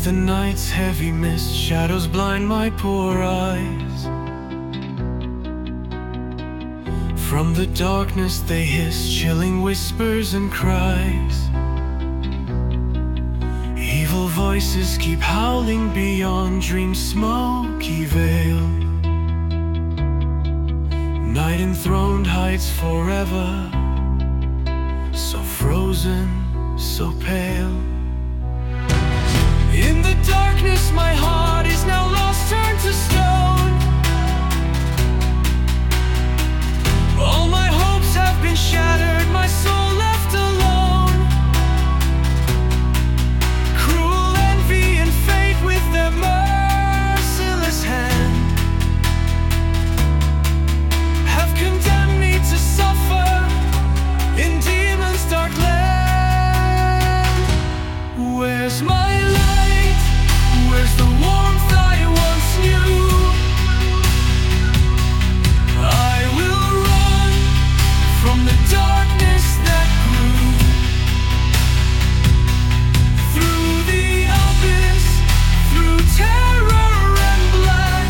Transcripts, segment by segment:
Beneath the night's heavy mist, shadows blind my poor eyes. From the darkness they hiss, chilling whispers and cries. Evil voices keep howling beyond dream's smoky veil. Night enthroned hides forever, so frozen, so pale. In the darkness my heart is now lost, turned to stone. All my hopes have been shattered, my soul left alone. Cruel envy and fate with their merciless hand have condemned me to suffer in demons' dark land. Where's my light? Where's the warmth I once knew? I will run from the darkness that grew. Through the abyss, through terror and black,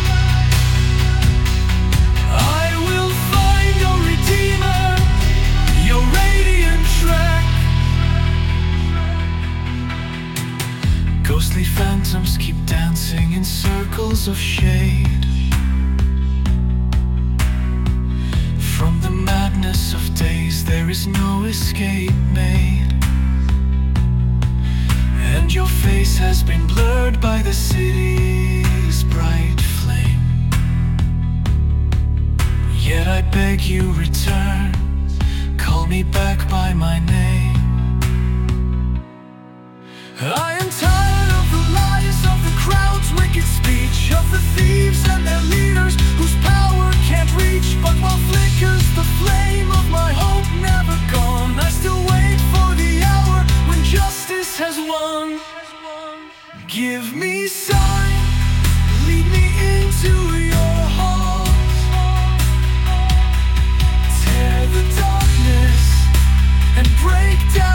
I will find your Redeemer, your radiant track. Ghostly phantoms keep dancing in circles of shade. From the madness of days there is no escape made. And your face has been blurred by the city's bright flame. Yet I beg you, return, call me back by my name. I am tired of the lies of the crowd's wicked speech, of the thieves and their leaders whose power can't reach. But while flickers the flame of my hope never gone, I still wait for the hour when justice has won. Give me sign, lead me into your halls. Tear the darkness and break down